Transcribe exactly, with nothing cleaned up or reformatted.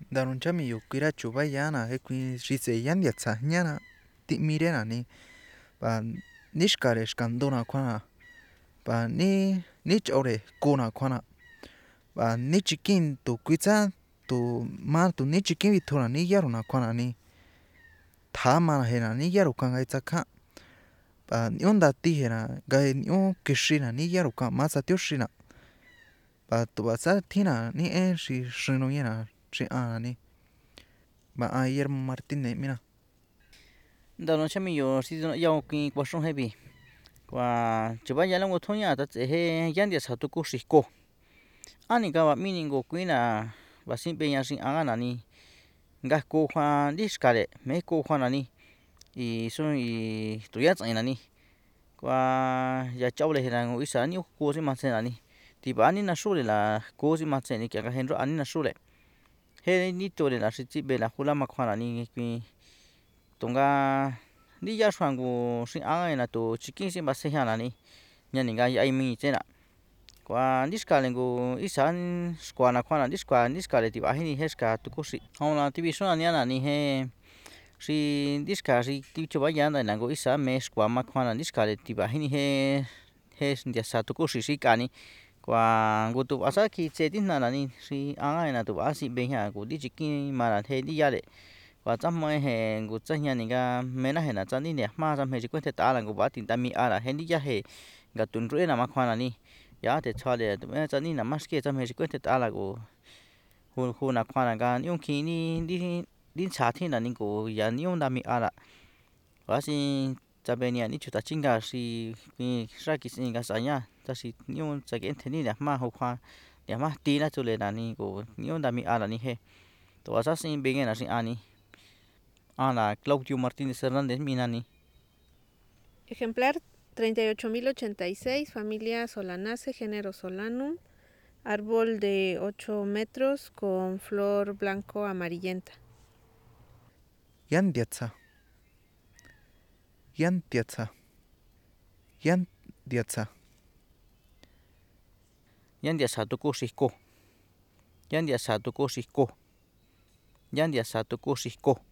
Daron chami yo kuira chuba yana he kui rise yandia tsa ñana ti mirena ni pa nixkare xkandona kjuana pa ní ní ch'ore kona kjuana pa ní chikin to kuitsa to ma to ní chikin bitjona ní yarona kjuana ni tjama jena ní yaro kanga tsakjan pa n'ñu ndatijera nga n'ñu kixina ní yaro kan ma satioxina pa to basa tjina ní'´e xi xi nuñera xi an ni ba'a Guillermo Martinez mina ndano chamiyo xi yao kin kuaxon jevi kua chuba ya lango tjoña ta tse'e je yandia satu xiko ani kaba mini ngo kuina basin'peña xi an ni nga ko kjuan ndixkare mé ko kjuana ni i xun i tu'ya ts'aena ni kua ya ch'aulejera ngo isa ni'u ko xi jmatsjena ni tiba ni naxure la ko xi jmatsjeni k'ia nga jenru'a ni naxure je nitorela xi tsib'ela kulama kjuana ni kui tunga ndiya xua ngu xi an'ena tu chikin xi basenjiana ni ñani nga ya'e minitsena kua ndixkare ngu isa xkuana kjuana ndixkua ndixkare tibajini je xka tukuxi jon tjibixunani'ana ni je xi ndixka xi tjibachubanyana ngu isa me xkua ma kjuana ndixkare tibajini je je ndiasa tukuxi xi k'ani kua ngu tubasa kjitse tijnana ni xi an'ena tu'ba sin'bejian ngu ndichikin mara je ndiyare kua tsamjaeje ngu tsajñani nga menajena tsa ni nde jma tsajmi xi kuetjet'a'ala ngu ba tint'ami'ara je ndiyaje nga tu nr'uena ma kjuana ni 'ya nde tsjuare tu b'en tsa ni nama xke tsajmi xi kuetjet'ala ngu juna kjuana nga n'ñu kjin ni ndi ntsja tjinna ngu k'ia n'ñu ndami'ara kuaxin tsab'enia ni chuta chinga xi kui xra kis'in nga s'aña tsa xi n'ñu tsak'enntjeni nde jma jokjua nde jma jtina tsulena ni ngu n'ñu ndami'ara ni je tu'basa sin b'enguera xi an ni an la Claudio Martinez Hernández mina ni Ejemplar treinta y ocho mil ochenta y seis, familia Solanaceae, género Solanum, árbol de ocho metros con flor blanco amarillenta. yandiatsa yandiatsa yandiatsa yandiasa tuku xiko yandiasa tuku xiko yandiasa tuku xiko